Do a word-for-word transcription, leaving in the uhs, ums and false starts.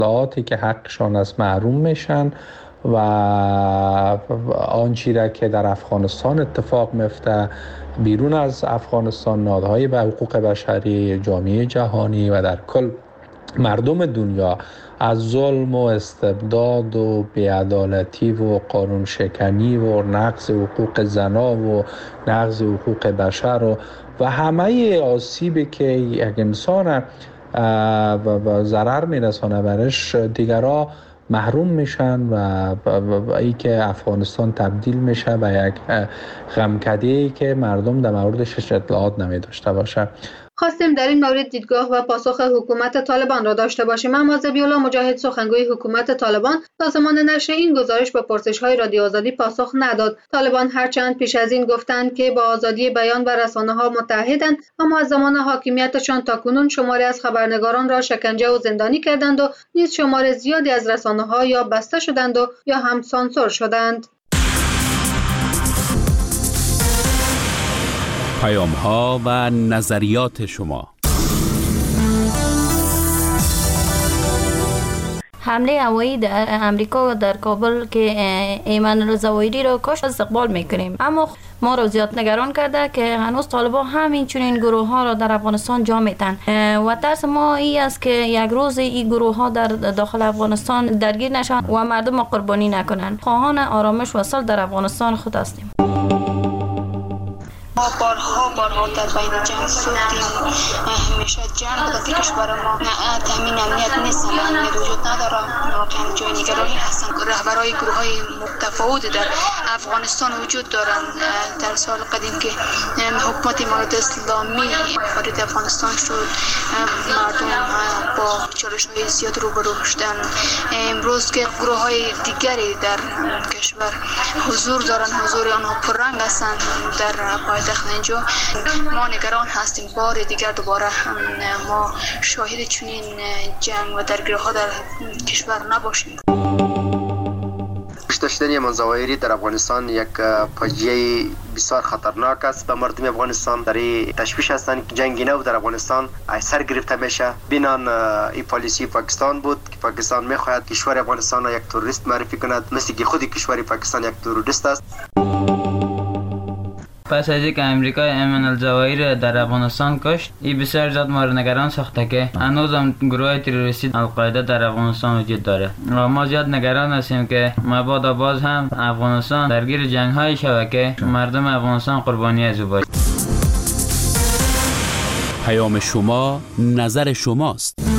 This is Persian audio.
اطلاعاتی که حقشان است محروم میشن و آنچه را که در افغانستان اتفاق میفته بیرون از افغانستان، نهادهای به حقوق بشری، جامعه جهانی و در کل مردم دنیا از ظلم و استبداد و بی‌عدالتی و قانون شکنی و نقض حقوق زنا و نقض حقوق بشر و, و همه آسیبی که یک انسان ضرر میرسانه برش دیگرها محروم میشن و ای که افغانستان تبدیل میشه به یک غمکده‌ای که مردم در موردش اطلاعات نمی داشته باشه. خواستیم در این مورد دیدگاه و پاسخ حکومت طالبان را داشته باشیم، اما ذبیح‌الله مجاهد سخنگوی حکومت طالبان تا زمان نشر این گزارش به پرسش‌های رادیو آزادی پاسخ نداد. طالبان هرچند پیش از این گفتند که با آزادی بیان و رسانه‌ها متحدند، اما از زمان حاکمیتشان تاکنون شماری از خبرنگاران را شکنجه و زندانی کردند و نیز شمار زیادی از رسانه‌ها یا بسته شدند و یا هم سانسور شدند. پیام‌ها و نظریات شما. حمله هوایی در امریکا در کابل که ایمن الزواهری را کشت استقبال میکنیم، اما ما را زیاد نگران کرده که هنوز طالبان همین چنین گروه ها را در افغانستان جا میتن و ترس ما این است که یک روز این گروه ها در داخل افغانستان درگیر نشن و مردم را قربانی نکنند. خواهان آرامش و صلح در افغانستان خود هستیم. ما بارها بارها در بین جنگ سوختیم، همیشه جنگ در کشور ما تامین امنیت نیست، امنیت وجود نداره، واقعا جای نگرانی هستن. رهبرای گروه های متفاوت در افغانستان وجود دارند. در سال قدیم که حکومت امارات اسلامی وارد افغانستان شد، مردم با چالش های زیاد روبرو شدن. امروز که گروه های دیگری در کشور حضور دارند، حضور آنها پررنگ هستند در پایتخت اینجا، ما نگران هستیم بار دیگر دوباره ما شاهد چنین جنگ و درگیری‌ها در کشور نباشیم. کشته شدن ایمن الزواهری در افغانستان یک فاجعه بسیار خطرناک است. به مردم افغانستان در تشویش هستند که جنگ نو در افغانستان سر گرفته میشه. بینان این پالیسی پاکستان بود که پاکستان میخواهد کشور افغانستان را یک تروریست معرفی کند، مثل که خود کشور پاکستان یک تروریست است. پس از اینکه امریکا ایمن الزواهری در افغانستان کشت، این بسیار زیاد ما را نگران ساخته که هنوز هم گروه تروریستی القاعده در افغانستان وجود داره و ما زیاد نگران هستیم که مبادا باز هم افغانستان درگیر جنگ های شود که مردم افغانستان قربانی از او باشند. پیام شما نظر شماست.